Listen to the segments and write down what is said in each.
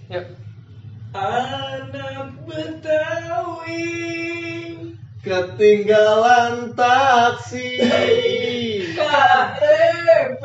Yuk. Anak Betawi Ketinggalan taksi. KTP.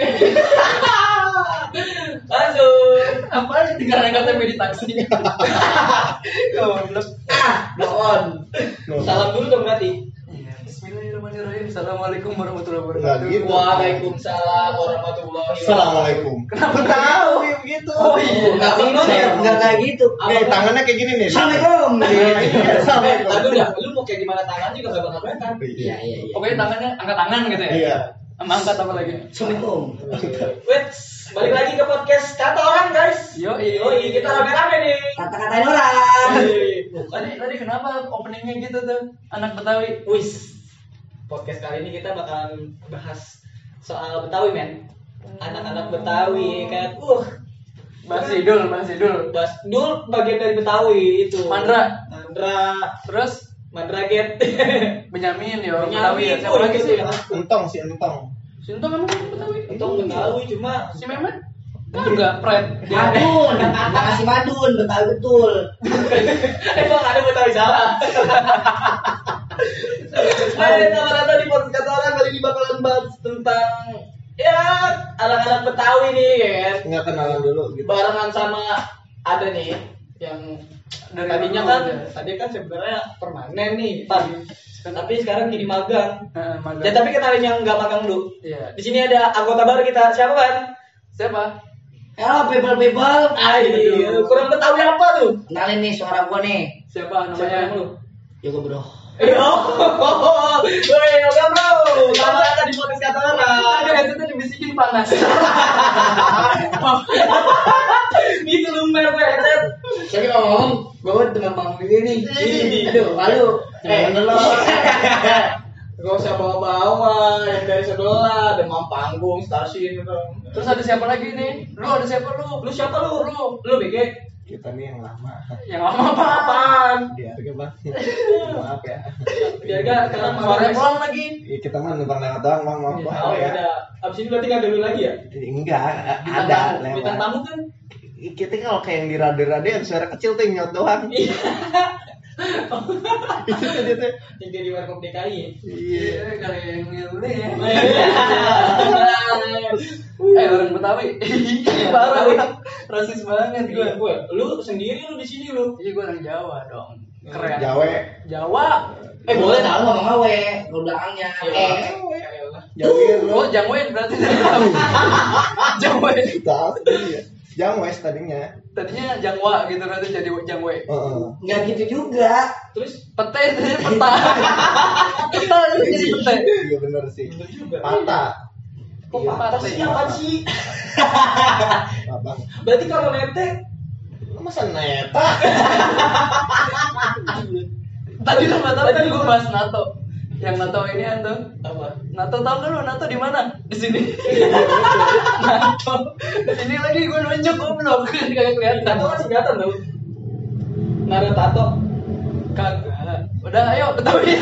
Langsung. Apaan tinggal KTP di taksi? Goblok. On. Salam dulu dong berarti. Bismillahirrahmanirrahim. Assalamualaikum warahmatullahi Nggak wabarakatuh. gitu. Waalaikumsalam warahmatullahi wabarakatuh. Assalamualaikum. Kenapa tahu begitu? Oh iya. Enggak kayak gitu. Tangannya kayak gini nih. Assalamualaikum. Assalamualaikum. Aduh dah, lu mau kayak gimana tangan juga gak bakal kelihatan. Iya. Pokoknya tangannya angkat tangan gitu ya. Iya. Sama angkat apa lagi? Assalamualaikum. Wait, balik lagi ke podcast kata orang guys. Yoi, kita rame-rame nih. Kata-katain orang. Tadi kenapa openingnya gitu tuh? Anak Betawi. Wis, podcast kali ini kita bakalan bahas soal Betawi men. Anak-anak Betawi kan, Bahas Idul. Dul bagian dari Betawi itu. Mandra. Terus Mandraget. Benyamin ya orang Benyamin, Betawi ya. Siapa lagi gitu sih? ya. Entong sih entong. Sinto kamu Betawi? Itu Betawi cuma Si Memet? Enggak, Pred. Madun. Makasih Madun, Betawi betul. emang ada Betawi salah. Hai, teman-teman di podcast kata orang kali ini bakalan bahas tentang ya anak-anak Betawi nih ya kan. Nggak kenalan dulu gitu. Barengan sama ada nih yang Dari tadinya dulu kan aja. tadi kan sebenarnya permanen nih tapi sekarang jadi magang. Magang. Ya tapi kenalin yang nggak magang dulu. Iya. Di sini ada anggota baru kita, siapa kan? Siapa? Halo people. Ayo, kurang Betawi apa tuh? Kenalin nih suara gua nih. Siapa Siapa namanya? lu? Yoga bro. Woi, oke bro, selamat datang di podcast kata orang. Tadi headsetnya dibisikin panas. Gitu lu headset. Jadi ngomong, gua teman panggung ini nih. Aduh, malu. Gak usah bawa-bawa, yang dari sebelah, demam panggung, stasiun gitu. Terus ada siapa lagi nih? Lu ada siapa lu? Lu siapa lu? Lu BG? Kita nih yang lama. Yang lama apa? Apaan? Di harga bang. Maaf ya. Biar gak sekarang Suaranya pulang lagi. Ya, kita mah numpang lewat doang bang. Maaf Oh bang ya ya. udah. Abis ini berarti nggak dulu lagi ya? Enggak. Bintang Ada tamu, Bintang lewat. tamu kan? Kita kalau kayak yang di radio yang suara kecil tuh yang nyot doang. Iya. Itu aja tuh. Yang jadi warkop DKI. Iya. Kali yang ini ya. Iya. Orang Betawi. Parah ya. Rasis banget Iya, gue. lu sendiri lu di sini lu. Iya gue orang Jawa dong. Keren. Jawa. Jawa. Boleh tahu ngomong awe, belakangnya. Jawir lu. Oh, Jangwen berarti. Jangwen. Tahu ya. Jangwes tadinya. Tadinya Jangwa gitu nanti jadi Jangwe. Heeh. Enggak gitu juga. Terus Pete jadi peta. Peta itu jadi pete. Iya benar sih. bener juga. Patah. Kok patah sih apaan sih? Abang. Berarti kalau nete Masa neta? Tadi lu nggak tahu kan gue bahas NATO. Yang NATO ini tuh. apa? NATO tahu kan lu NATO di mana? Di sini. NATO. Di sini lagi gue nunjuk goblok kan kagak kelihatan. Tato kan kelihatan tau. Nada tato. Kagak. Udah ayo Betawi.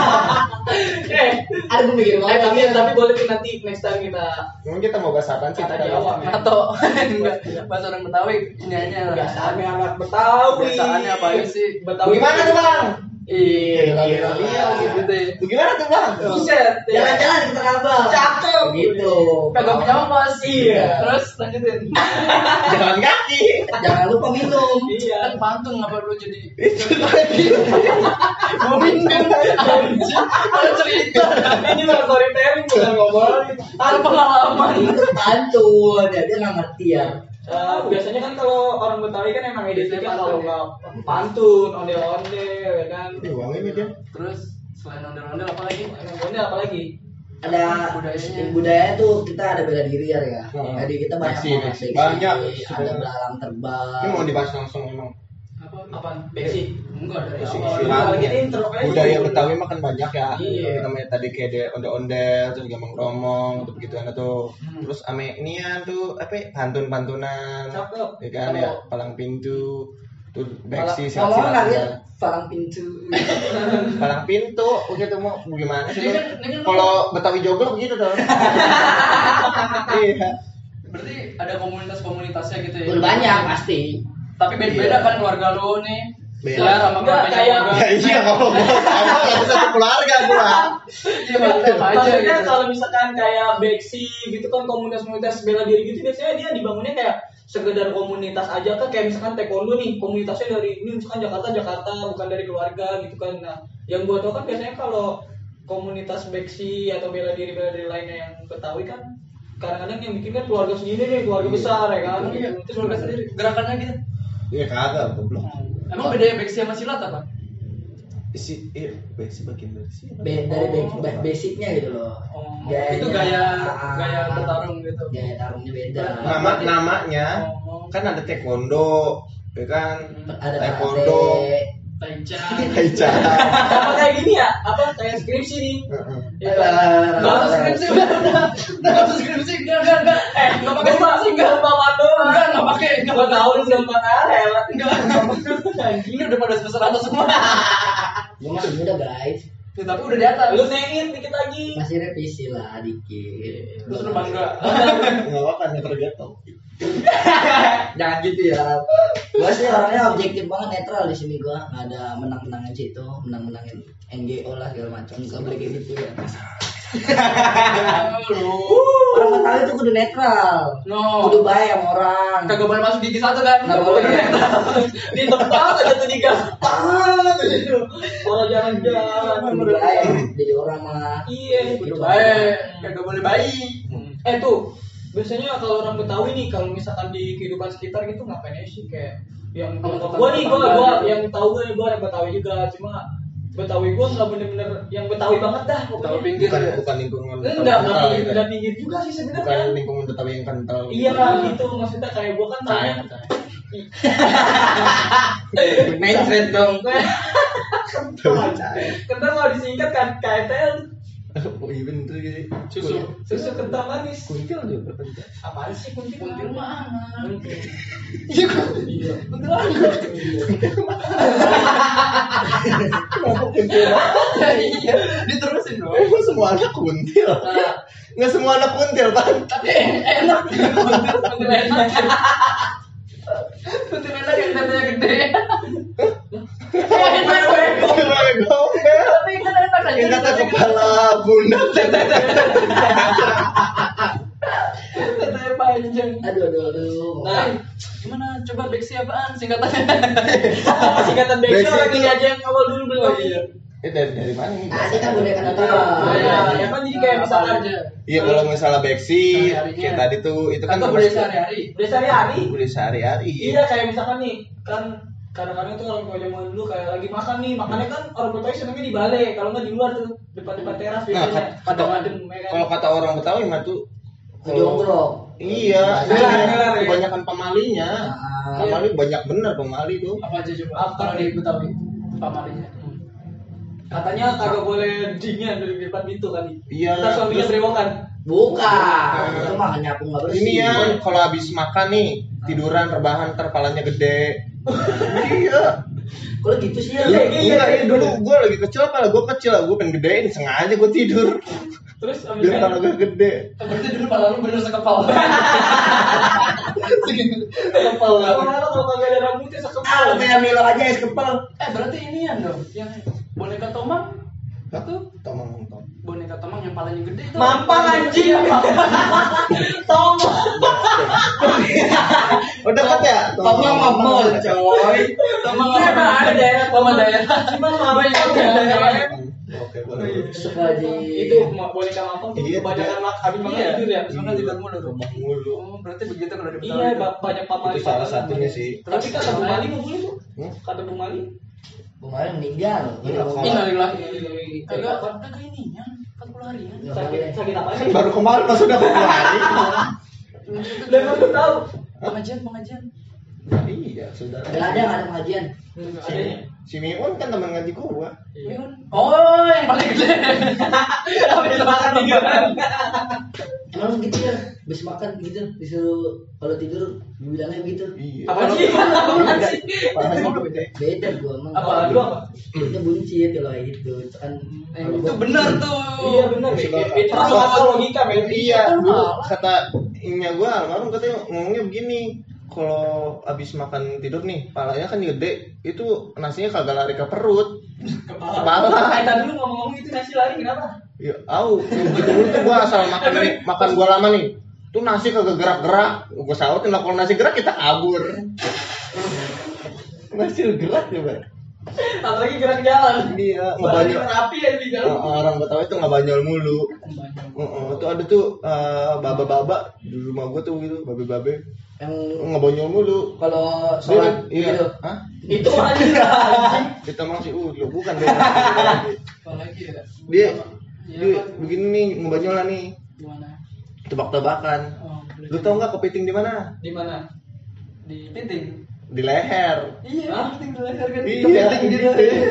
Ada gue mikir Tapi boleh tuh nanti next time kita Emang kita mau bahas apaan sih? Kata tadi? Jawa. NATO. Enggak. Bahasa orang Betawi ini aja lah. biasaannya anak Betawi. Biasaannya apa aja sih? Betawi. Gimana tuh bang? Iya, Iya, gitu deh. Gimana tuh bang? Buset. jalan-jalan kita kabel. Cakep. Gitu. Kagak punya ongkos. Iya. Terus lanjutin. Jalan kaki. Jangan lupa minum. Iya. Kan pantun ngapa lu jadi mau minum anjing ada cerita Ini bukan storytelling, bukan ngobrolin. ada pengalaman Pantun, ya dia nggak ngerti ya. Biasanya kan kalau orang Betawi kan emang identiknya kalau nggak pantun, ondel-ondel, ya kan. Uang ini dia. terus selain ondel-ondel apa lagi Ondel apa lagi? Ada Budayanya. budaya tuh kita ada bela diri ya. Hmm. Jadi kita banyak Beksi, banget beksi. beksi. Banyak. Ada belalang terbang. Ini mau dibahas langsung emang. Apaan? Beksi. enggak dari Beksi. awal Silat. Lagi ini intro aja. Budaya Betawi mah kan banyak ya. Iya. Namanya tadi kayak ada ondel-ondel, terus juga mengromong, gitu begituan tuh. Terus ame ini ya tuh apa? Pantun-pantunan. Cakep. Ya kan ya, palang pintu. Tuh beksi Ngomong nggak ya? silat-silat. Palang pintu. Palang pintu, begitu mau gimana sih? Ini Bang? kan- ini kan- Kalau Betawi joglok begitu dong. Iya. berarti ada komunitas-komunitasnya gitu ya Udah banyak pasti. Tapi beda-beda kan keluarga lu nih. Beda. Ya sama Enggak, keluarganya kayak- juga. Ya iya kalau gua sama nggak bisa satu keluarga gua. Iya mantap aja Maksudnya gitu. kalau misalkan kayak Beksi gitu kan komunitas-komunitas bela diri gitu biasanya dia dibangunnya kayak sekedar komunitas aja kan, kayak misalkan taekwondo nih komunitasnya dari ini misalkan Jakarta bukan dari keluarga gitu kan. Nah yang gua tau kan biasanya kalau komunitas Beksi atau bela diri lainnya yang Betawi kan kadang-kadang yang bikin kan keluarga sendiri nih, keluarga besar ya kan. Iya, Terus keluarga sendiri. Gerakannya gitu. Iya kagak goblok. Emang bedanya beksi sama silat apa? Besi bagian dari sini. Dari basicnya gitu loh. Oh, Gayanya. itu gaya bertarung gitu. Gaya tarungnya beda. Namanya Oh, kan ada taekwondo, ya kan? Ada Taekwondo, taichan. taichan. apa kayak gini ya? Apa kayak skripsi nih? Ya kan? Enggak usah skripsi udah. Enggak usah skripsi, enggak. Enggak pakai skripsi, enggak. Bapak doang. Enggak pakai. Gua tahu nih gambar helat. Enggak. Ini udah pada semester atas semua. Gue masih muda guys. Ya, tapi udah di atas. Lu nengin dikit lagi. Masih revisi lah dikit. Terus lu bangga. Nggak apa-apa nih tergantung. Jangan gitu ya. Gue sih orangnya objektif banget, netral di sini gue. Nggak ada menang-menangin situ, menang-menangin NGO lah segala macam. Nggak boleh kayak gitu ya. Orang Betawi itu kudu netral. No. Kudu baik sama orang. Kagak boleh masuk gigi satu kan? Nggak boleh. Di tempat aja tuh digampang gitu. Orang jalan-jalan. Kudu baik. Jadi orang mah. Iya. Kudu Baik, kagak boleh bayi. Tuh biasanya kalau orang Betawi nih kalau misalkan di kehidupan sekitar gitu ngapain aja sih kayak yang gua yang tahu gue nih gua yang Betawi juga, cuma Betawi gua nggak bener-bener yang Betawi banget dah Tahu pokoknya. pinggir ya. Bukan lingkungan Enggak gitu. enggak pinggir juga sih Bukan sebenarnya. lingkungan Betawi yang kental. Iya gitu maksudnya kayak gua kan tanya Mindset dong. kental mau disingkat kan KTL Oh iya bener gitu. susu kental manis. Kuntil juga kental. Apaan sih kuntil? Kuntil mah. Iya. Kenapa kuntil? Iya, diterusin dong. Emang semua anak kuntil? Nggak semua anak kuntil, Bang. Tapi enak. Kuntil enak. Kuntil enak yang datanya gede. Gombel. Tapi kan enak aja. Yang kata kepala bunda. Katanya panjang. Aduh. Nah, Gimana? Coba beksi apaan singkatannya? singkatan Beksi Beksi lagi itu- aja yang awal dulu belum. Dari mana nih? Tadi kan boneka Oh, Natal. iya. Ya kan jadi kayak misalkan aja. Iya kalau misalnya Beksi, Sehari-harinya. kayak tadi tuh itu kan Atau termasuk budaya sehari-hari. udah sehari-hari. budaya sehari-hari. Iya kayak misalkan nih kan kadang-kadang tuh orang tua zaman dulu kayak lagi makan nih, makannya kan orang Betawi senengnya di balai, kalau nggak di luar tuh depan teras Nah, biasanya. kata Adem, ya kan? kalau kata orang Betawi mah tuh Jonggrok. iya, Gelar, ya. kebanyakan pemalinya. Ah. Pemali banyak bener pemali tuh. Apa aja coba? Kalau di Betawi, pamalinya. Katanya kagak boleh dingin dari depan pintu kan. Iya. Ntar suaminya Terus berewokan. Bukan. Itu mah nyapu nggak bersih. ini ya kalau habis makan nih tiduran rebahan terpalanya gede. Iya. Kalau gitu sih ya. Iya, iya, enggak, iya. ini dulu gue lagi kecil apa gue kecil gue pengen gedein sengaja gue tidur Terus abis biar kalau gue gede. Berarti dulu pala lu bener sekepal. Segini. Sekepal. kalau kagak ada rambutnya Ah, sekepal. kayak Milo aja es kepal. Berarti ini ya dong, yang boneka Tomang itu Tomang. boneka Tomang yang palanya gede itu. Mampang anjing. Tom. Oh dekat ya? Tomang mah mall, coy. Tomang Emang ada daerah Tomang daerah. Cuma mampang Iya. Oke boleh. Suka di itu boneka mampang tuh Iya, kebanyakan habis makan Iya, tidur ya. soalnya tidur mulu. Tomang mulu. Oh, berarti begitu kalau di Betawi. Iya, banyak pamali. Itu salah satunya sih. Tapi kata Bu Mali mau boleh tuh. Hmm? Kata Bu Mali. kemarin meninggal. Innalillahi. Kagak ininya 40 harian. Sakit apa Kan sih? baru kemarin pas udah kembali. Udah baru tahu. Pengajian. Iya saudara. Nggak ada pengajian. Adanya. Si Miun kan teman ngaji gua. Oh, yang paling gede. Habis makan tinggalan. Emang gitu ya, habis makan gitu, disuruh kalau tidur dibilangnya gitu. Iya. Apa sih? Pahanya udah beda. Beda gua emang. Apa lu apa? Itu buncit kalau kayak gitu. Itu kan Itu benar tuh. Iya benar. Itu masuk akal logika, men. Iya, dulu kata inya gua almarhum katanya ngomongnya begini. kalau abis makan tidur nih, palanya kan gede, itu nasinya kagak lari ke perut. Kepala. Tadi dulu ngomong-ngomong itu nasi lari kenapa? Ya, gitu dulu tuh gua asal makan gua lama nih. Tuh nasi kagak gerak-gerak. Gua sautin lah kalau nasi gerak kita kabur. Nasi gerak ya, Bang. Apalagi gerak jalan. Dia Balik ngebanyol. rapi ya di jalan. Orang Betawi tuh ngebanyol mulu. Tuh ada tuh baba-baba di rumah gua tuh gitu, babe-babe. Yang Ngebanyol mulu. kalau sholat Iya. gitu. Hah? Itu aja. Kita masih bukan deh. Apalagi ya. Dia Iya, begini nih ngebanyolan nih. gimana? Tebak-tebakan. Oh, Lu tau nggak kepiting di mana? Di mana? di piting. Di leher. Iya, Hah? piting di leher kan. Iya, Kepiting gitu.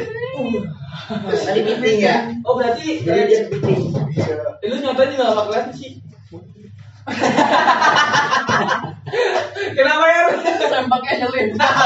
Tadi meeting ya. Oh berarti Jadi dia meeting. lu nyobain juga sama kelihatan sih. Kenapa ya? Sempaknya nyelin.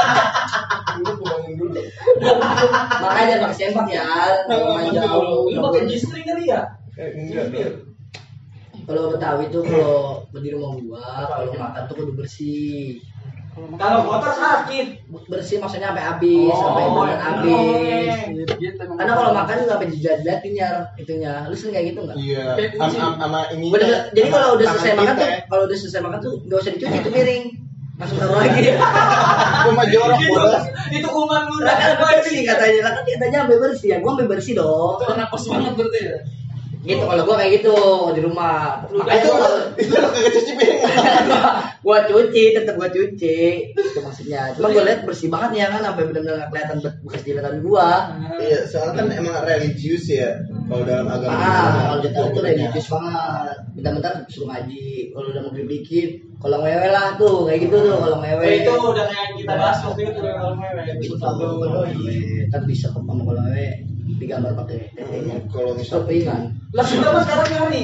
Lu kurangin dulu. Makanya pakai sempak ya. Kalau main jauh. Lu pakai G-string kali ya? Enggak. Kalau Betawi tuh kalau di rumah gua kalau makan tuh kudu bersih. Kalau motor sakit. Bersih maksudnya sampai habis, sampai benar habis. Gitu emang. Karena kalau makan juga sampai jilat-jilatin ya itunya. Lu sering kayak gitu enggak? Iya. Kayak kucing. Sama ini. Bener, jadi kalau udah selesai makan tuh, kalau udah selesai makan tuh enggak usah dicuci itu piring. Langsung taruh lagi. Cuma jorok bodas. Itu kuman lu Lah kan bersih katanya. Lah kan katanya sampai bersih ya. Gua sampai bersih dong. Itu anak kos banget berarti ya. Gitu kalau gua kayak gitu di rumah. Makanya Itu gua itu lo kagak cuci piring. gua cuci, tetap gua cuci. Itu maksudnya. Cuma gua lihat bersih banget ya kan sampai benar-benar nggak kelihatan bekas jilatan gua. Iya, soalnya kan emang religius ya. Kalau dalam agama Kalau jatuh itu religius banget. Bentar-bentar suruh ngaji. Kalau udah mau dikit, kalau ngewe lah tuh kayak gitu tuh kalau ngewe. Itu udah kayak kita bahas waktu itu kalau mewah. Tapi bisa kok sama kalau ngewe digambar pakai tetenya. Kalau misal Stropingan. Lah sudah mas sekarang nyari.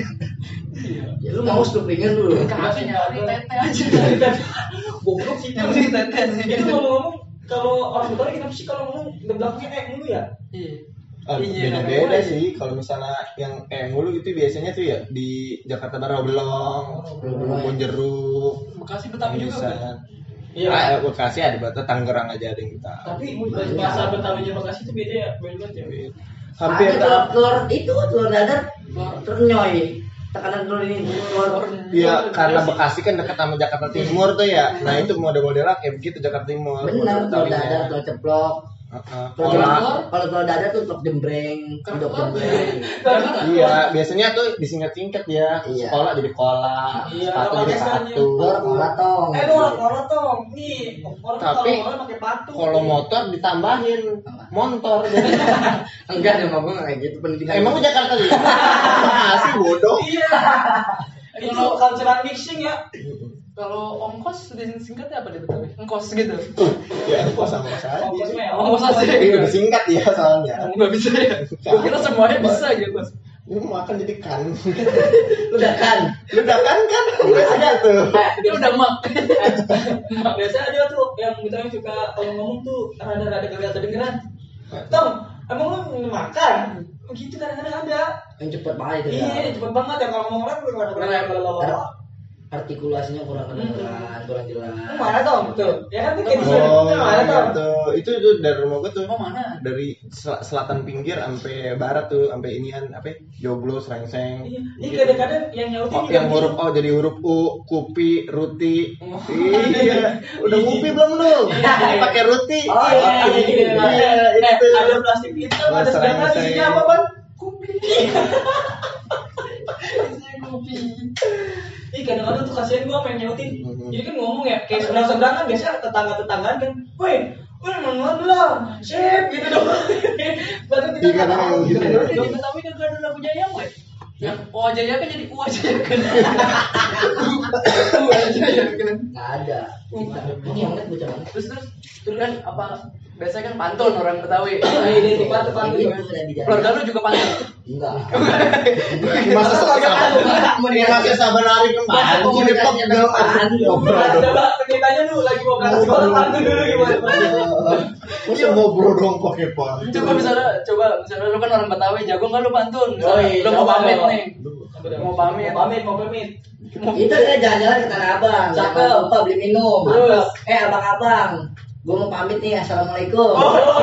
Ya lu mau stropingan dulu. Kagak nyari tete aja. Goblok sih. Yang penting tete. Itu ngomong-ngomong kalau orang Betawi kenapa sih kalau ngomong di belakangnya kayak mulu ya? Iya. beda-beda sih. Kalau misalnya yang mulu gitu biasanya tuh ya di Jakarta Barat Belong, Bonjeruk, Bekasi Betawi juga. bisa. kan? Iya. Bekasi ada Batu, Tangerang aja ada yang kita. Tapi bahasa Betawinya Bekasi itu beda ya, beda banget ya. Hampir Ada telur dadar telur nyoy. Tekanan telur ini telur. Iya, karena Bekasi kan dekat sama Jakarta Timur tuh ya. Nah, itu model-modelnya kayak begitu Jakarta Timur. Benar telur Betawinya. dadar, telur ceplok. Kolak. Kalau telur dadar tuh telur jembreng, udok jembreng. Iya, biasanya tuh disingkat-singkat ya. Iya. Sekolah jadi kola, Iya, sepatu jadi pakai sepatu. Telur tong. Lu orang tong. Nih, orang Tapi kalau pakai patu. Kalau motor ditambahin motor jadi. Enggak dong, gua enggak kayak gitu pendidikan. Emang lu Jakarta ya? Masih bodoh. Iya. Itu cultural mixing ya. Kalau ongkos disingkatnya apa di Betawi? Ongkos gitu. Ya, kos sama kos aja. Ongkosnya ya. Ongkos aja. Iya, udah singkat ya soalnya. Enggak bisa ya. Gua kira semuanya bisa gitu. Lu makan jadi kan. Udah kan. Lu udah kan enggak ada tuh. Dia udah mak. Biasa aja tuh yang misalnya suka kalau ngomong tuh rada-rada kagak kedengeran. Tong, emang lu makan? Begitu kadang-kadang ada. Yang cepet banget itu ya. Iya, cepet banget ya kalau ngomong orang kadang-kadang Artikulasinya kurang kedengeran, kurang jelas. mana dong tuh? Ya kan tuh kayak di Oh, mana iya dong? tuh. Itu tuh dari rumah gua tuh. Oh, mana? Dari selatan pinggir sampai barat tuh, sampai inian apa? Joglo, Srengseng. Iya, ini Gitu. kadang-kadang yang nyautin Oh, yang huruf O jadi huruf U, Kupi, Ruti. Iya. Udah Kupi belum lu? Ini pakai Ruti. Oh, iya, itu. ada plastik hitam, ada sedangkan isinya apa, Ban? Kopi. Kopi. Ih, kadang-kadang tuh kasihan gua pengen nyautin. Mhm. Jadi kan ngomong ya, kayak seberang-seberang kan biasa tetangga-tetanggaan kan. Woi, mana lah, chef gitu dong. Baru kita Iya, nggak tahu gitu. gitu. Di Betawi kan ada lagu Jaya, weh. Yang O Jaya kan jadi U aja kan. U Jaya kan. Enggak ada. Ini yang lihat bocah banget. Terus kan apa biasanya kan pantun orang Betawi. Ini di pantun Ini kan. udah di jalan. Keluarga lu juga pantun. Enggak. Masa sabar hari kemarin mau dipegel. Coba ceritanya dulu lagi mau berangkat sekolah pantun dulu gimana? Masa ngobrol dong pakai pantun. Coba misalnya lu kan orang Betawi, jago nggak lu pantun? Oh, iya, Lu mau coba pamit dong. nih. Mau pamit. Mau pamit. Itu dia jalan-jalan ke Tanah Abang. Cakep. Jangan lupa beli minum. Terus? Abang-abang, gue mau pamit nih. Assalamualaikum.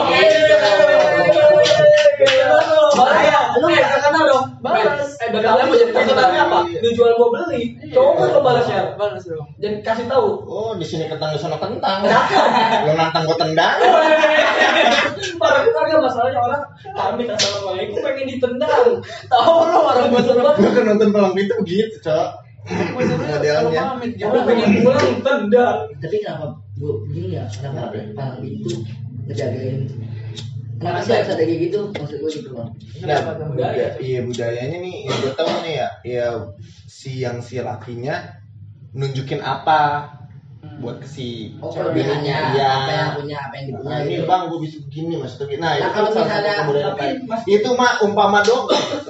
Lu nggak kenal dong. Balas. Begalnya mau jadi kata-katanya apa? Lu jual gua beli. Coba lu balasnya. Balas dong. Jangan kasih tahu. Oh, di sini kentang di sana kentang. Lu nantang gua tendang. Orang itu kagak masalahnya orang pamit assalamualaikum pengen ditendang. Tahu lu orang gua serba. Gua kan nonton Palang Pintu begitu, Cok. Gue sebenarnya kalau Modelnya. pamit Gua gimana? pengen pulang tendang. Tapi kenapa gue begini ya? Kenapa Palang Pintu ngejagain? Kenapa sih harus ada kayak gitu? Maksud gue gitu loh. Nah, iya budayanya nih, yang gue tahu nih ya si lakinya nunjukin apa buat ke si Kelebihannya, Iya. apa yang punya, apa yang dipunya. Nah, ini gitu. bang, gue bisa begini maksudnya. Nah, itu kalau salah satu misalnya- kebudayaan tapi apa? Mas- Itu mah umpama doang.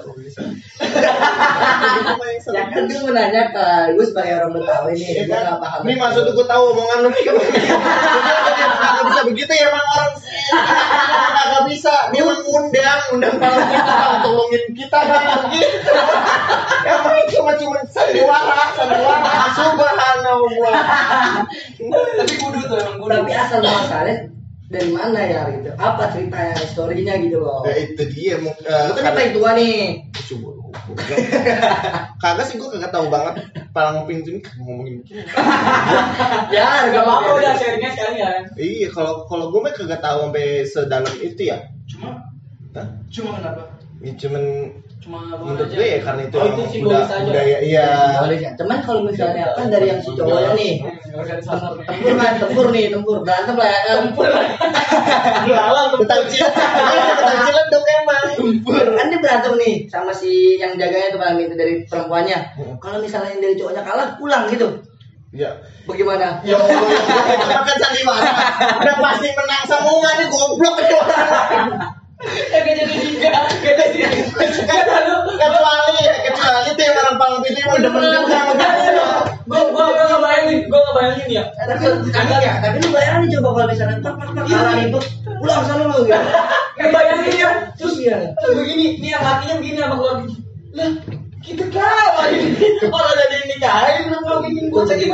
Ya kan gue menanya ke gue sebagai orang Betawi nih, Iya gue kan? nggak paham. Ini maksud gue tahu omongan lu nih. Kagak bisa begitu ya emang orang kagak bisa. Dia mengundang kalau kita tolongin kita kan begitu. Emang itu cuma sandiwara. Subhanallah. Tapi kudu tuh emang kudu. Tapi asal muasalnya dari mana ya gitu? Apa ceritanya, historinya gitu loh? Ya itu dia. Lu kan yang paling tua nih. Kagak sih gue kagak tahu banget Palang Pintu ini ngomongin begini. Ya, Gak apa-apa udah sharingnya sekalian. Iya, kalau gue mah kagak tahu sampai sedalam itu ya. Hah? Cuma kenapa? Ya cuman Cuma menurut aja. gue ya karena itu Oh, emang itu simbolis aja. budaya iya. Boleh ya. Cuman kalau misalnya kan dari yang si cowoknya nih, tempur berantem lah ya. Tentang ciledug emang. Kan dia berantem nih sama si yang jaganya tuh Palang Pintu dari perempuannya. Kalau misalnya yang dari cowoknya kalah, pulang gitu. Ya. Bagaimana? Ya Allah, makan sandiwara. Udah pasti menang semua nih goblok kecuali kecuali tuh yang orang Palang Pintu yang demen sama gitu. Gua nggak bayangin ya. Tapi lu bayangin coba kalau misalnya kalah nih, pulang sana lu gitu. Bayangin ya. Terus Iya. begini, nih yang lakinya begini sama keluarga. Lah, kita kalah ini. Orang jadi nikahin belum bikin gua jadi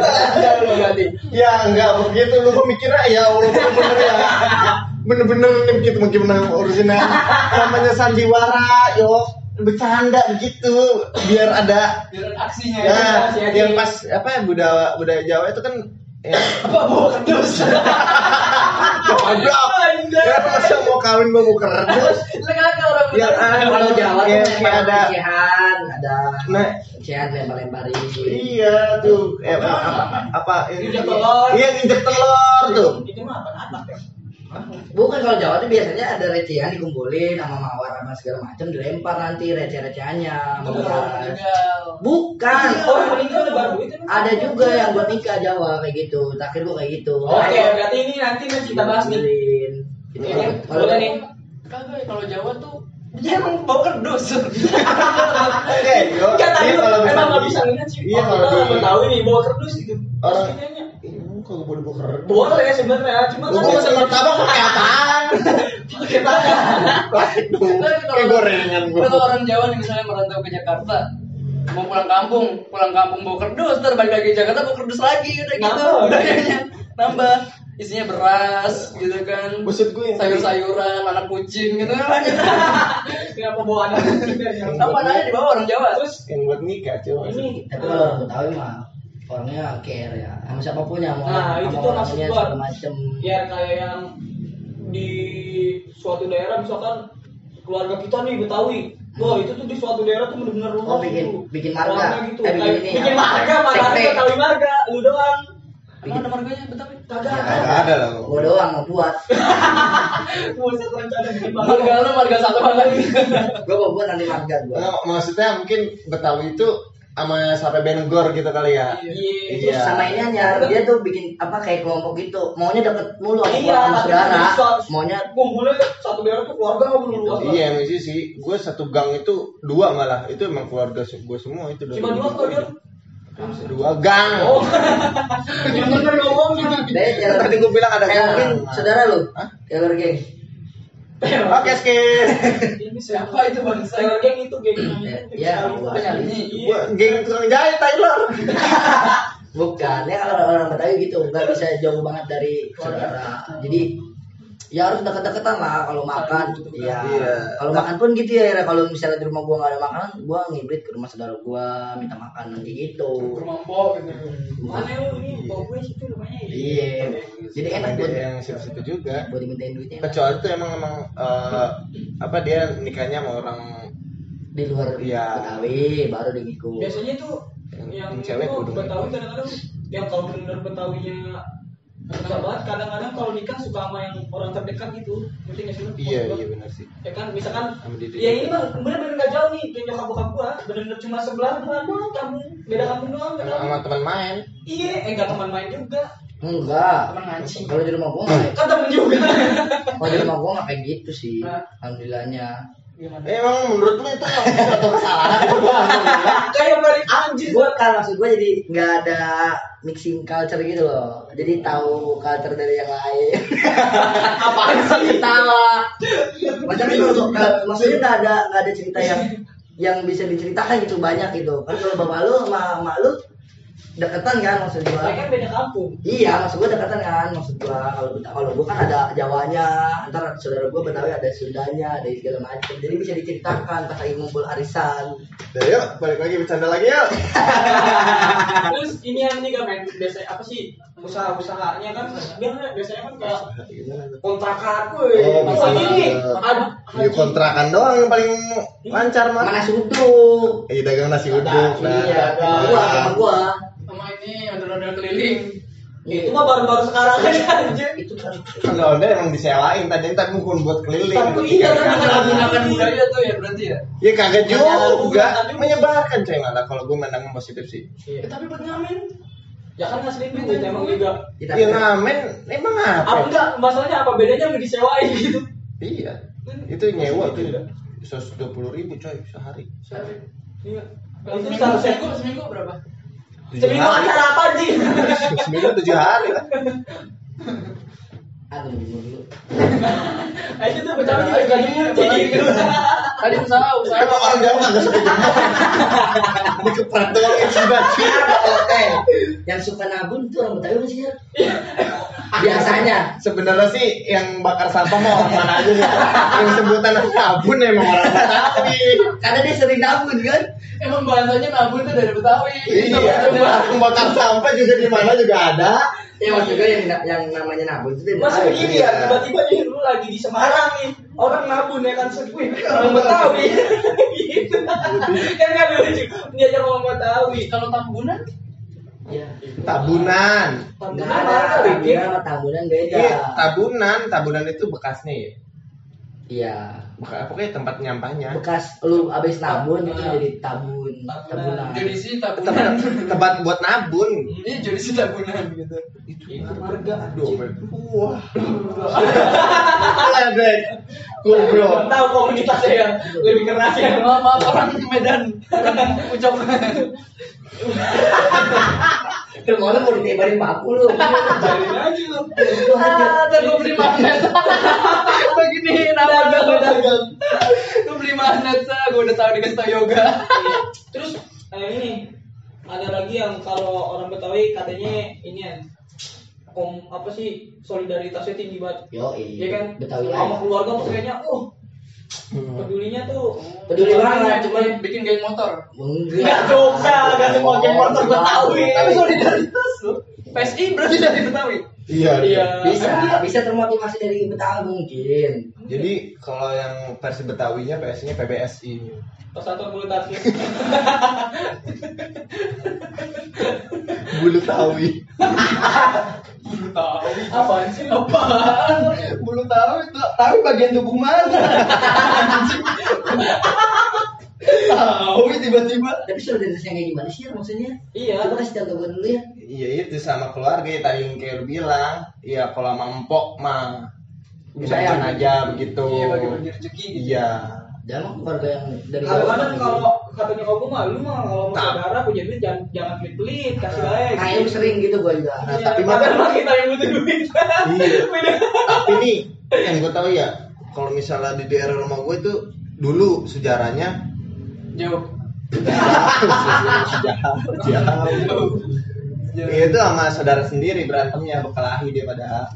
Ya enggak begitu lu gua mikirnya ya Allah bener-bener ya. Bener-bener nih begitu mungkin menang original. Namanya sandiwara, yo bercanda begitu biar ada Biar aksinya ya yang pas apa ya budaya Jawa itu kan ya apa bawa kerdus. goblok. Ya masa mau kawin gua mau kerdus. Kagak orang Biar Kalau Jawa tuh ya, memang kayak ada recehan, ada nah recehan lempar-lemparin. iya tuh apa Injek telur. iya injek telur tuh. Itu mah apa ya? Bukan, kalau Jawa tuh biasanya ada recehan dikumpulin sama mawar sama segala macam, dilempar nanti receh-recehannya. Bukan. Oh, yang meninggal ada baru itu. Ada juga yang buat nikah Jawa kayak gitu. Terakhir gua kayak gitu. Oke, berarti ini nanti masih kita bahas nih. Dikumpulin. Gitu. Ini Kalau- boleh nih. Kagak kalau Jawa tuh dia emang bawa kerdus. Oke, yo. Enggak tadi Ini lu kalau emang misalnya nggak bisa ngeliat sih. Iya, kalau di- Betawi nih bawa kerdus gitu. Orang- Terus kitanya, kalau boleh gua kerdus. boleh sebenarnya, cuma Lu mau pesen martabak pakai apaan? pakai tangan. Plastik dong. Kayak gorengan gua. Kalau orang Jawa nih misalnya merantau ke Jakarta, mau pulang kampung bawa kerdus, ntar balik lagi ke Jakarta bawa kerdus lagi, udah gitu Nambah. budayanya nambah, isinya beras gitu kan, Maksud gue yang sayur-sayuran, anak kucing gitu kan, Kenapa bawa anak kucing dari yang apa aja dibawa orang Jawa. Terus yang buat nikah coba. ini Tapi kalau orang Betawi mah orangnya care ya, sama siapapun ya, mau Nah, itu sama tuh maksud orangnya gua. segala macem. ya kayak yang di suatu daerah misalkan keluarga kita nih Betawi. Wah, itu tuh di suatu daerah tuh benar-benar luas. Oh, bikin marga. Orangnya gitu. Bikin Kayak ini, bikin apa? marga, mana ada Sekte. Betawi marga, lu doang. Emang ada marganya Betawi? Kagak Ya, ada. Enggak ada lah. Gua doang mau buat. Buset rencana bikin Marga lu marga satu lagi. Gua mau buat nanti marga gua. Nggak, maksudnya mungkin Betawi itu sama sampai Benegor gitu kali ya. Iya. Iya. Sama ini aja, dia tuh bikin apa kayak kelompok gitu. Maunya deket mulu sama Iya, sama tapi saudara. bisa. Maunya Kumpulnya satu daerah tuh keluarga nggak perlu luas. Iya emang sih, gue satu gang itu dua malah itu emang keluarga gue semua itu. Cuma dua kok dia. Dua gang. Oh. Yang bener ngomong gitu. Deh, Tadi gue bilang ada gang. mungkin saudara lu. Hah? Taylor Gang. Oke, skip. Ini Siapa itu bangsa? Taylor Gang itu geng Ya, sekali. gua penyanyi. Gua geng tukang jahit Taylor. Bukan, ya kalau orang Betawi gitu nggak bisa jauh banget dari saudara. Jadi ya harus deket-deketan lah kalau makan. Iya. Iya. Kalau makan pun gitu ya. Kalau misalnya di rumah gua nggak ada makanan, gua ngibrit ke rumah saudara gua minta makan nanti gitu. Rumah Mpok gitu. Mana lu ini bawa gue situ rumahnya ya. Iya. Jadi enak buat Yang situ-situ juga. buat dimintain duitnya. Kecuali tuh emang apa dia nikahnya sama orang Di luar Iya. Betawi baru di ngikut. Biasanya tuh yang Yang cewek itu kudu Betawi ngikut. kadang-kadang yang kalau benar Betawinya susah banget, kadang-kadang kalau nikah suka sama yang orang terdekat gitu. Ngerti nggak sih lu? Iya, Maksud gua? iya benar sih. Ya kan, misalkan Sama diri. ya ini mah bener-bener nggak jauh nih kayak nyokap bokap gua, bener-bener cuma sebelah doang kampung, beda kampung doang, beda Sama teman main. Iya, enggak teman main juga, Enggak. Teman ngancing. Kalau di rumah gua nggak, kan temen juga. kalau di rumah gua nggak kayak gitu sih. Hah? Alhamdulillahnya. Gimana? Emang menurut lu itu satu kesalahan? Kayak balik anjir. Gue kan maksud gue jadi nggak ada mixing culture gitu loh. Jadi tahu culture dari yang lain. Apaan sih ketawa? Macamnya maksudnya nggak ada cerita yang bisa diceritakan gitu banyak gitu. Kan kalau bapak lu sama emak lu deketan kan maksud gua. Mereka kan beda kampung. Iya, maksud gua deketan kan maksud gua. Kalau gua kan ada Jawanya, ntar saudara gua Betawi ada Sundanya, ada segala macam. Jadi bisa diceritakan pas lagi ngumpul arisan. Ya, yuk balik lagi bercanda lagi yuk. Terus ini yang juga main biasa apa sih usaha-usahanya kan biasanya kan kayak kontrakan, Oh, bisa. ini Di kontrakan doang yang paling lancar mah. Mana uduk? Dagang nasi uduk. Iya, sama gua. Sama ini ondel-ondel keliling. itu mah baru-baru sekarang aja. Itu kan Kalau emang disewain tadi bukan buat keliling. Tapi iya kan Menggunakan budaya tuh ya berarti ya. Ya kagak juga, Bukan. menyebarkan coy malah kalau gue mandang positif sih. Tapi buat ngamen. Ya kan ngasilin duit emang juga. kita Ya ngamen emang Apa apa? enggak masalahnya apa bedanya sama disewain gitu. Iya, itu nyewa tuh 120.000 coy sehari. Iya. Kalau Itu seminggu berapa? seminggu acara apa sih? Seminggu 7 hari lah. aduh dulu. Itu tuh bercanda juga gak dimuji gitu. Tadi usaha Emang orang Jawa nggak suka jempol. Dikepret doang isi baju. Yang suka nabun itu orang Betawi masih ya? Biasanya. Sebenarnya sih yang bakar sampah mau orang mana aja sih. Yang sebutan nabun emang orang Betawi. Karena dia sering nabun kan? emang bahasanya nabun itu dari Betawi. Iya, yang bakar sampah juga di mana juga ada. Ya maksud gue yang namanya nabun itu dari Mas Betawi. begini ya, tiba-tiba nih lu lagi di Semarang nih, orang nabun ya kan sepuin orang Betawi, gitu. Kan nggak lucu, diajak ngomong Betawi. Kalau tambunan Iya. Tabunan. Enggak Tabunan ada, mana bikin? tabunan sama tabunan beda. Iya, tabunan itu bekasnya ya. Iya. Pokoknya tempat nyampahnya. Bekas lu abis nabun itu jadi tabunan. judisi tabunan. Tempat buat nabun. Ini judisi tabunan gitu. Itu marga. Aduh, wah. Ledek. Goblok. Tahu komunitasnya yang lebih keras ya. Maaf orang Medan, orang Ucok. Itu malah mau ditebarin paku lu. Jalin aja lu. Ada gue beli magnet. Begini nama Dagang. gue beli magnet gue udah tahu dikasih tau yoga. Terus ini ada lagi yang kalau orang Betawi katanya ini ya, apa sih solidaritasnya tinggi banget. Yo, Iya kan? Betawi Sama aja. keluarga tuh kayaknya pedulinya tuh Peduli Orangnya banget. cuma bikin geng motor. enggak juga, enggak semua geng motor Betawi. Tapi solidaritas loh. PSI berarti dari Betawi. Iya. Iya. Bisa termotivasi dari Betawi mungkin. Jadi kalau yang versi Betawinya PS-nya PBSI. Persatuan Bulu Tangkis. Bulu Tawi. Tahu. Apaan sih? Apaan? Bulu Tawi tapi bagian tubuh mana? Tahu tiba-tiba. Tapi solidaritasnya kayak gimana sih ya maksudnya? Iya. Coba kasih tahu gue dulu ya. Iya itu sama keluarga ya, tadi yang kayak lu bilang. Iya kalau sama empok mah Sayang. sayang aja begitu. Iya bagi-bagi rezeki gitu. Iya. Dan emang keluarga yang dari Kadang-kadang Jawa kalau katanya kamu mah lu mah kalau mau saudara punya duit jangan pelit-pelit, kasih aja. Nah, itu sering gitu gue juga. Nah, Iya, tapi padahal mah kita yang butuh duit. Iya. Tapi nih yang gue tahu ya kalau misalnya di daerah rumah gue itu dulu sejarahnya Jauh. jauh. Itu sama saudara sendiri berantemnya berkelahi dia pada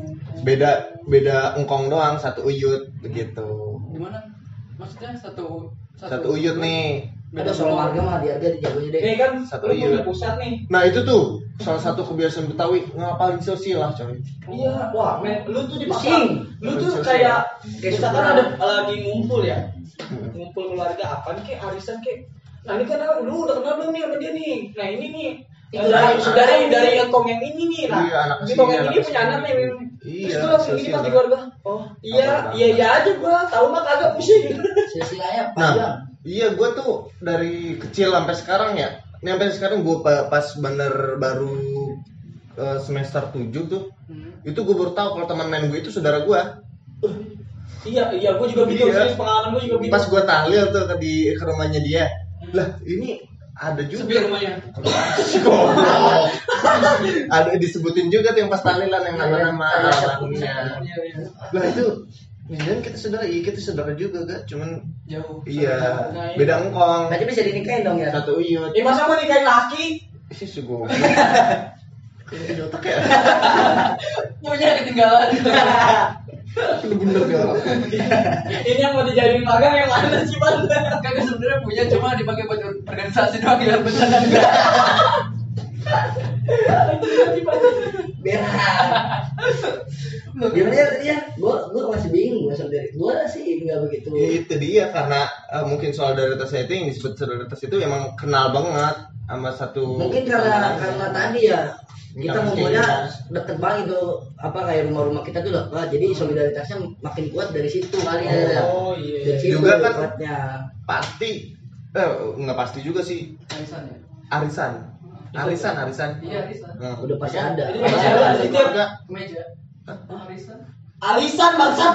beda engkong doang, satu uyut begitu. Gimana? Maksudnya satu Uyut nih. Ada soal marga mah dia dijagonya deh. Nih kan Satu lu iya. punya pusat nih. Nah itu tuh salah satu kebiasaan Betawi ngapalin silsilah coy. Iya, wah, men, lu tuh dipaksa. Pusing. Lu tuh Pusing. kayak Kayak misalkan syukuran. ada lagi ngumpul ya. Ngumpul keluarga apa nih kayak arisan kayak. Nah, ini kan lu udah kenal belum nih sama dia nih. Nah, ini nih Itu dari engkong yang ini nih. Nah, Iya, anak si engkong yang kesini, ini anak punya anak nih. kesini. Terus Iya, tuh langsung gini pas di keluarga. Oh, iya aja gua, tahu mah kagak pusing. Silsilahnya Nah, panjang. iya gue tuh dari kecil sampai sekarang ya. Ini sampai sekarang gue pas bener baru semester 7 tuh. Itu gue baru tahu kalau teman main gue itu saudara gue. Iya, gua juga gitu Iya. sih, pengalaman gua juga gitu. Pas gue tahlil tuh ke rumahnya dia. Lah, ini ada juga. sepi rumahnya. Goblok. Ada disebutin juga tuh yang pas tahlilan yang nama-nama almarhumnya. Lah itu dan kita saudara, iya kita saudara juga gak, cuman Jauh. iya beda engkong. Berarti bisa dinikahin dong ya. Satu uyut. Masa mau nikahin laki? Sih sugo. Ini otak ya. Punya ketinggalan. Bener gak? Ini yang mau dijadiin magang yang mana sih, Bang? Kagak sebenarnya punya, cuma dipakai buat organisasi doang ya beneran enggak. Berat. Gimana ya tadi ya? Gua masih bingung sendiri. Gua sih nggak begitu. Itu dia karena mungkin solidaritasnya itu yang disebut solidaritas itu emang kenal banget sama satu. Mungkin karena tadi ya kita Nggak ngumpulnya mungkin. deket banget itu apa kayak rumah-rumah kita tuh dekat. Jadi solidaritasnya makin kuat dari situ kali ya. Oh iya. Dari situ Juga kan kuatnya. Pasti nggak pasti juga sih. Arisan ya. Arisan. Iya, arisan. Nah. Udah pasti ada. Jadi pasti ada. Ada keluarga. Meja. Arisan. Alisan bangsat.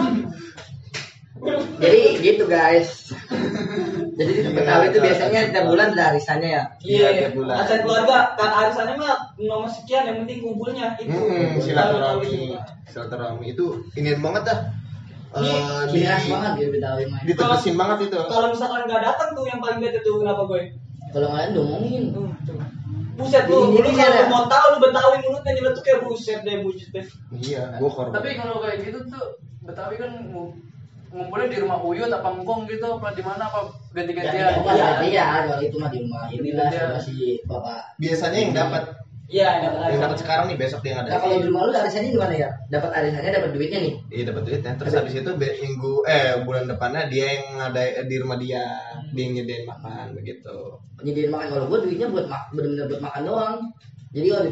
Jadi gitu guys. Jadi di Betawi itu biasanya tiap bulan ada arisannya ya. Iya, tiap bulan. Arisan keluarga, kan arisannya mah nomor sekian yang penting kumpulnya itu. Silaturahmi itu ini banget dah. Ciri khas banget di Betawi mah. Ditegesin banget itu. Kalau misalkan nggak datang tuh yang paling bete tuh kenapa gue? Kalau nggak ada ngomongin. Buset lu, Ini lu dia kalau ada. mau tahu lu Betawi mulutnya nyeletuk kayak buset deh buset deh. Iya, gua korban. Tapi kalau kayak gitu tuh Betawi kan ngumpulnya di rumah Uyut apa Ngkong gitu apa di mana apa ganti-gantian. Iya, kalau itu mah di rumah inilah sama si bapak. Biasanya yang dapat Iya, yang dapat sekarang nih besok dia Nah ngadain. kalau di rumah lu arisannya gimana ya? Dapat arisannya dapat duitnya nih. Iya dapat duitnya. Terus habis itu bulan depannya dia yang ngadain di rumah dia yang nyediain makan begitu. Nyediain makan kalau gua duitnya buat bener-bener buat makan doang. Jadi kalau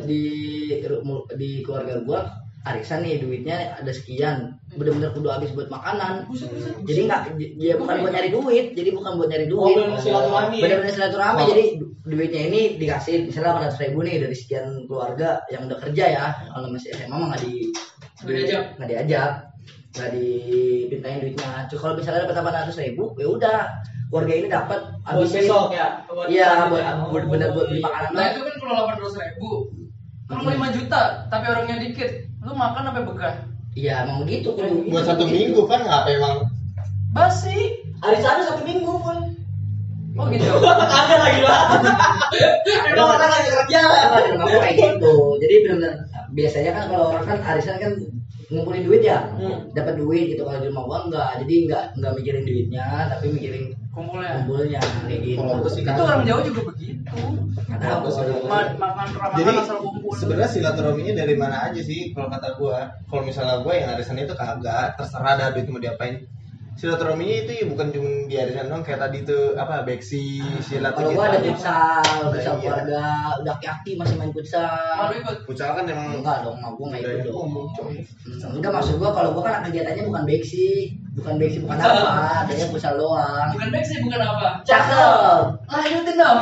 di keluarga gua arisan nih duitnya ada sekian, bener-bener kudu habis buat makanan. Jadi nggak, dia bukan buat nyari duit, jadi bukan buat nyari duit. bener-bener silaturahmi. Bener-bener silaturahmi. Jadi duitnya ini dikasih misalnya 800.000 nih dari sekian keluarga yang udah kerja ya. Kalau masih SMA mah nggak diajak, nggak dipintain duitnya. Cuma kalau misalnya dapat 800.000, ya udah keluarga ini dapat Buat habisin. besok ya. Iya, buat bener buat beli makanan. Nah itu kan kalau 800.000, kalau 5 juta tapi orangnya dikit, lu makan sampai begah. Iya, emang begitu kudu. Buat satu minggu kan nggak apa emang. Basi. Arisannya 1 minggu pun. Oh gitu. Ada lagi lah. Emang orang lagi kerja. Di rumah gua kayak gitu. Jadi benar-benar biasanya kan kalau orang kan arisan kan ngumpulin duit ya, dapat duit gitu. Kalau di rumah gua enggak. Jadi enggak mikirin duitnya, tapi mikirin Kumpulnya. kumpulnya kayak gitu. Kalau aku sih Itu orang jauh juga begitu. Kenapa? Makan ramah Jadi asal kumpul. sebenarnya silaturahminya dari mana aja sih kalau kata gua. Kalau misalnya gua yang arisan itu kagak terserah dah duit mau diapain. Silaturahminya itu ya bukan cuma di arisan doang kayak tadi tuh apa beksi silat Kalau gitu. gua ada futsal Iya. keluarga, udah aki masih main futsal. Malu ikut. Futsal kan emang Enggak dong, gua enggak ikut dong. ngomong coy. Enggak, maksud gua kalau gua kan kegiatannya bukan beksi, bukan apa, adanya futsal doang. Bukan back sih, bukan apa. Cakep. Lanjutin dong.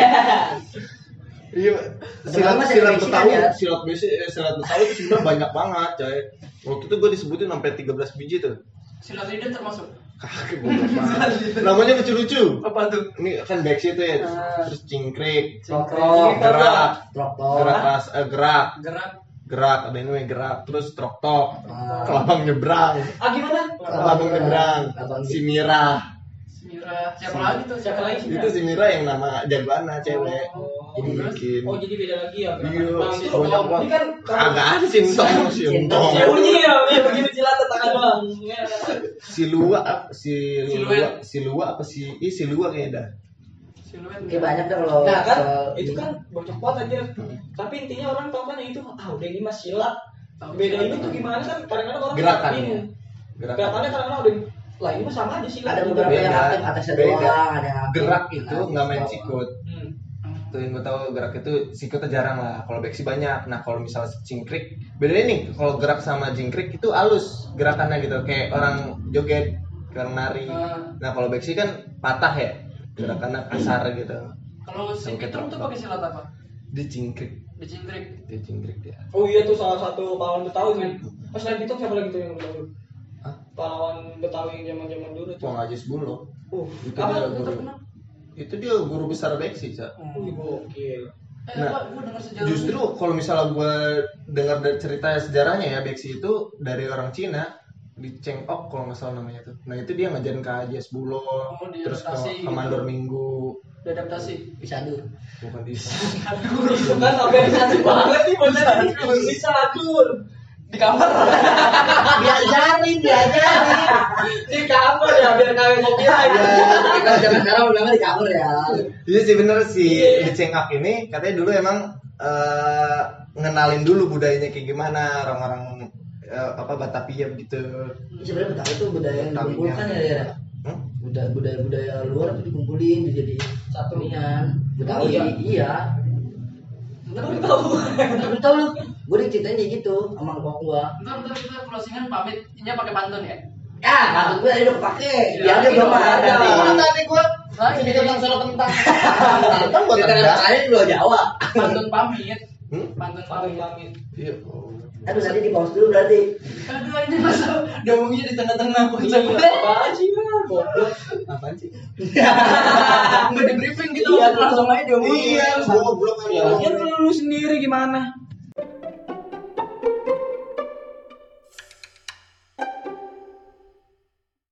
Iya, Sebenarnya silat masih Betawi, ada. silat Betawi itu sebenarnya banyak banget, coy. Waktu itu gue disebutin sampai 13 biji tuh. Silat lidah termasuk. Kagak goblok banget. Namanya lucu-lucu. Apa tuh? Ini kan back itu ya. Terus cingkrik, Trok-trok, gerak, trok-trok. gerak ras, gerak, Gerak. Gerak, ada yang namanya gerak, terus trok-tok, kelabang nyebrang, Gimana? kelabang nyebrang, si Mira. Mira, siapa lagi tuh? Siapa lagi? Itu si Mira yang nama jagoannya cewek. Jadi bikin. Oh, jadi beda lagi ya. Iya, Itu banyak banget. ini kan Agak ada Sintong. Ya bunyi ya, begini cilata tangan doang. Silua apa Silua kayaknya dah. Siluet. Kayak banyak deh kalau. Nah kan, kalau- itu kan banyak banget aja. Tapi intinya orang tahu kan yang itu, udah ini mas silat. Beda ini tuh gimana kan? Kadang-kadang orang Gerakannya. bingung. Gerakan. Gerakannya kadang-kadang udah, lah ini mah sama aja silat. ada gitu. beberapa yang Beda. aktif atasnya Beda. doang, ada yang aktif. Gerak itu Nah, nggak main bawah. sikut. Hmm. Tuh yang gue tahu gerak itu sikutnya jarang lah. Kalau beksi banyak. Nah kalau misalnya cingkrik, beda nih. Kalau gerak sama jingkrik itu halus gerakannya gitu, kayak orang joget, orang nari. Nah kalau beksi kan patah ya, gerakannya kasar gitu. Kalau si Pitung tuh pakai silat apa? Dia cingkrik, Dicingkrik. dia cingkrik dia. Oh iya tuh salah satu pahlawan Betawi kan. Pas selain itu siapa lagi tuh yang dulu? Hah? Pahlawan Betawi yang zaman-zaman dulu tuh. Tuang Ajis Bulog. Itu Apa dia tuh guru. terkenal? Itu dia guru besar beksi, Cak. Gokil. Nah, Gua dengar sejarah. Justru kalau misalnya gue dengar dari cerita sejarahnya ya, beksi itu dari orang Cina di Chengok kalau nggak salah namanya tuh. Nah itu dia ngajarin ke Ajias Bulo, dia terus ke adaptasi gitu. Mandor Minggu, Diadaptasi. Bisa dur. bukan di Itu kan organisasi banget nih bener. Bisa atur. Di kamar. Diajarin. Di kamar ya biar kalian ngopi aja. Kalau zaman sekarang bilangnya di kamar ya. Iya sih bener sih di Chengok ini katanya dulu emang ngenalin dulu budayanya kayak gimana orang-orang Batavia begitu. Sebenarnya Betawi itu budaya yang Betawinya. dikumpulkan ya. Hmm? Budaya luar itu dikumpulin jadi Satu. inian. Betawi Iya. iya. Baru tahu. Tapi tahu lu, gue diceritain kayak gitu sama kok gua. Bentar kita closingan pamit. Ini pakai pantun ya? Ya, maksud gue udah kepake. Iya, Ya dia belum ada. Mana tadi gue Lagi jadi tentang salah tentang. Tentang buat Kita tendang. kalian belum Jawa. pantun pamit. Hmm? Pantun Pamit pamit. pamit. Iya. Aduh nanti di pause dulu berarti. Aduh ini masa ngomongnya di tengah-tengah Iya, apaan sih mah? Goblok. Apaan sih? Nggak di briefing gitu. Iya, Langsung aja diomongin. Iya, goblok kan. Ya, lu sendiri gimana?